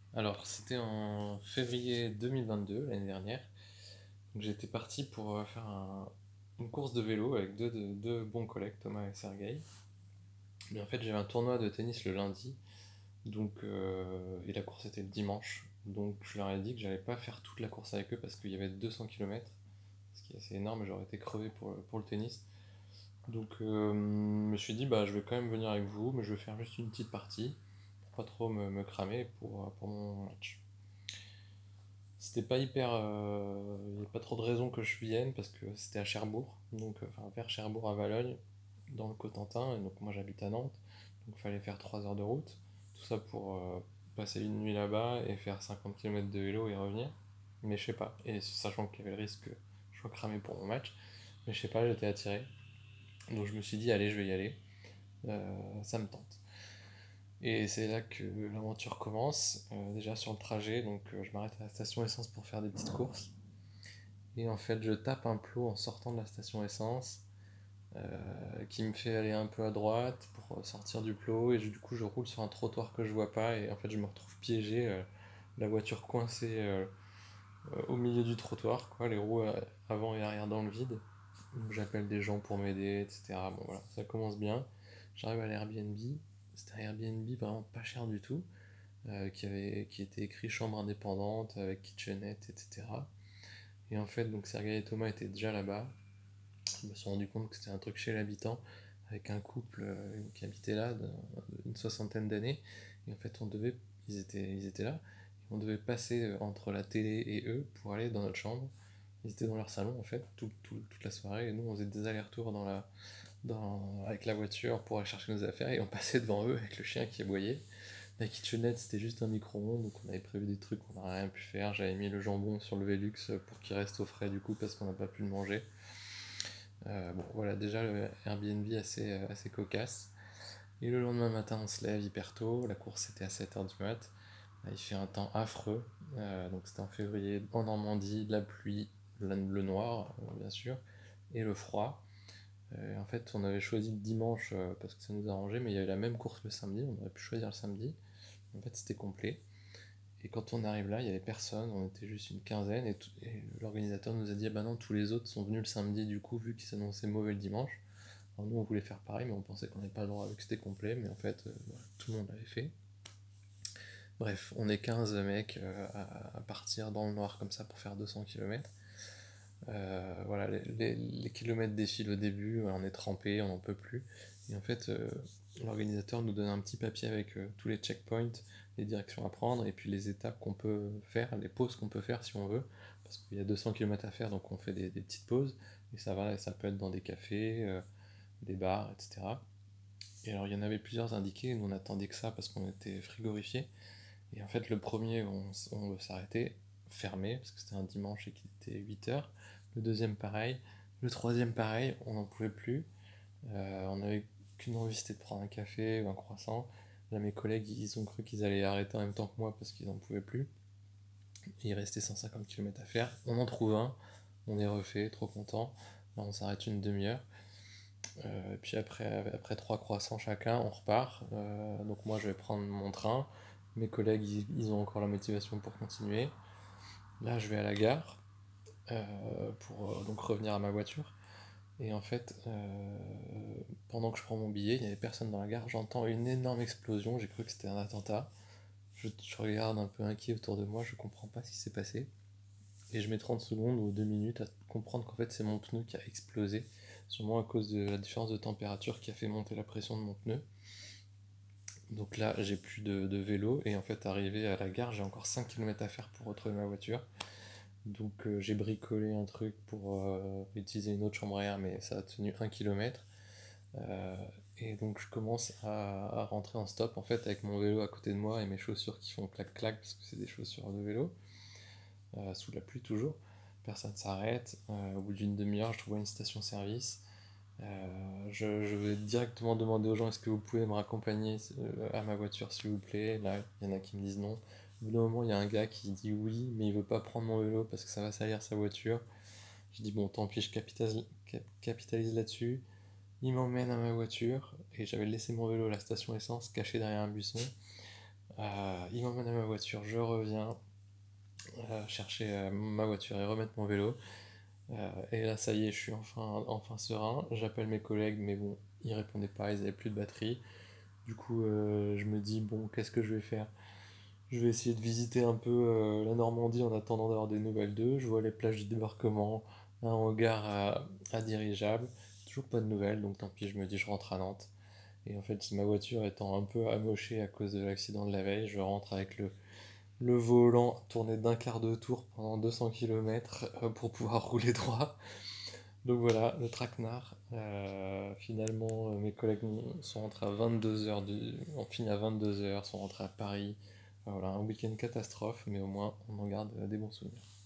Alors, c'était en février 2022, l'année dernière. Donc, j'étais parti pour faire une course de vélo avec deux bons collègues, Thomas et Sergueï. Mais en fait, j'avais un tournoi de tennis le lundi, et la course était le dimanche. Donc, je leur ai dit que j'allais pas faire toute la course avec eux parce qu'il y avait 200 kilomètres, ce qui est assez énorme, et j'aurais été crevé pour le tennis. Donc, je me suis dit, bah, je vais quand même venir avec vous, mais je vais faire juste une petite partie pour pas trop me cramer pour mon match. C'était pas hyper. Il n'y avait pas trop de raisons que je vienne parce que c'était à Cherbourg, enfin vers Cherbourg à Valogne, dans le Cotentin, et donc moi j'habite à Nantes, donc il fallait faire 3 heures de route. Tout ça pour passer une nuit là-bas et faire 50 km de vélo et revenir. Mais je sais pas, et sachant qu'il y avait le risque que je sois cramé pour mon match, mais je sais pas, j'étais attiré. Donc je me suis dit, allez, je vais y aller. Ça me tente. Et c'est là que l'aventure commence. Déjà sur le trajet, je m'arrête à la station essence pour faire des petites courses. Et en fait, je tape un plot en sortant de la station essence qui me fait aller un peu à droite pour sortir du plot. Et du coup, je roule sur un trottoir que je vois pas. Et en fait, je me retrouve piégé, la voiture coincée au milieu du trottoir, quoi, les roues avant et arrière dans le vide. Donc, j'appelle des gens pour m'aider, etc. Bon, voilà, ça commence bien. J'arrive à l'Airbnb. C'était un Airbnb vraiment pas cher du tout, qui était écrit chambre indépendante avec kitchenette, etc. Et en fait, donc Sergei et Thomas étaient déjà là-bas. Je me suis rendu compte que c'était un truc chez l'habitant, avec un couple qui habitait là, d'une soixantaine d'années. Et en fait, ils étaient là. Et on devait passer entre la télé et eux pour aller dans notre chambre. Ils étaient dans leur salon en fait, toute la soirée. Et nous, on faisait des allers-retours avec la voiture pour aller chercher nos affaires. Et on passait devant eux avec le chien qui aboyait. La kitchenette, c'était juste un micro-ondes, donc on avait prévu des trucs qu'on n'a rien pu faire. J'avais mis le jambon sur le Velux pour qu'il reste au frais du coup parce qu'on n'a pas pu le manger. Bon, voilà, déjà le Airbnb assez cocasse. Et le lendemain matin, on se lève hyper tôt. La course était à 7 heures du mat. Il fait un temps affreux. Donc c'était en février en Normandie, la pluie, le noir, bien sûr, et le froid. En fait, on avait choisi le dimanche parce que ça nous arrangeait, mais il y avait la même course le samedi. On aurait pu choisir le samedi. En fait, c'était complet. Et quand on arrive là, il n'y avait personne, on était juste une quinzaine, et l'organisateur nous a dit, ah bah non, tous les autres sont venus le samedi, du coup, vu qu'il s'annonçait mauvais le dimanche. Alors nous, on voulait faire pareil, mais on pensait qu'on n'avait pas le droit, vu que c'était complet, mais en fait, voilà, tout le monde l'avait fait. Bref, on est 15 mecs à partir dans le noir comme ça pour faire 200 km. Voilà, les kilomètres défilent au début, on est trempé, on n'en peut plus. Et en fait, l'organisateur nous donne un petit papier avec tous les checkpoints, les directions à prendre, et puis les étapes qu'on peut faire, les pauses qu'on peut faire si on veut. Parce qu'il y a 200 km à faire, donc on fait des petites pauses. Et ça va, ça peut être dans des cafés, des bars, etc. Et alors, il y en avait plusieurs indiqués, nous on attendait que ça parce qu'on était frigorifiés. Et en fait, le premier, on veut s'arrêter, fermé, parce que c'était un dimanche et qu'il était 8 heures. Le deuxième, pareil. Le troisième, pareil, on n'en pouvait plus. On n'avait qu'une envie, c'était de prendre un café ou un croissant. Là, mes collègues, ils ont cru qu'ils allaient arrêter en même temps que moi parce qu'ils n'en pouvaient plus. Et il restait 150 km à faire. On en trouve un, on est refait, trop content. Là, on s'arrête une demi-heure. Et puis après trois croissants chacun, on repart. Donc moi, je vais prendre mon train. Mes collègues, ils ont encore la motivation pour continuer. Là, je vais à la gare pour donc revenir à ma voiture. Et en fait, pendant que je prends mon billet, il n'y avait personne dans la gare. J'entends une énorme explosion. J'ai cru que c'était un attentat. Je regarde un peu inquiet autour de moi. Je comprends pas ce qui s'est passé. Et je mets 30 secondes ou 2 minutes à comprendre qu'en fait, c'est mon pneu qui a explosé. Sûrement à cause de la différence de température qui a fait monter la pression de mon pneu. Donc là, j'ai plus de vélo. Et en fait, arrivé à la gare, j'ai encore 5 km à faire pour retrouver ma voiture. Donc j'ai bricolé un truc pour utiliser une autre chambre à air, mais ça a tenu 1 km. Euh, et donc je commence à rentrer en stop en fait avec mon vélo à côté de moi et mes chaussures qui font clac-clac parce que c'est des chaussures de vélo, sous la pluie toujours. Personne s'arrête. Au bout d'une demi-heure, je trouve une station-service. Je vais directement demander aux gens est-ce que vous pouvez me raccompagner à ma voiture s'il vous plaît. Là, il y en a qui me disent non. Au bout d'un moment, il y a un gars qui dit oui, mais il veut pas prendre mon vélo parce que ça va salir sa voiture. Je dis bon, tant pis, je capitalise là-dessus. Il m'emmène à ma voiture et j'avais laissé mon vélo à la station essence caché derrière un buisson. il m'emmène à ma voiture, je reviens chercher ma voiture et remettre mon vélo. Et là, ça y est, je suis enfin serein. J'appelle mes collègues, mais bon, ils répondaient pas, ils avaient plus de batterie. Du coup, je me dis, bon, qu'est-ce que je vais faire? Je vais essayer de visiter un peu la Normandie en attendant d'avoir des nouvelles d'eux. Je vois les plages de débarquement, un hangar à dirigeable. Toujours pas de nouvelles, donc tant pis, je me dis, je rentre à Nantes. Et en fait, ma voiture étant un peu amochée à cause de l'accident de la veille, je rentre avec le volant tourné d'un quart de tour pendant 200 km pour pouvoir rouler droit. Donc voilà, le traquenard. Finalement, mes collègues sont rentrés à 22 heures, on finit à 22 heures, sont rentrés à Paris. Voilà, un week-end catastrophe, mais au moins on en garde des bons souvenirs.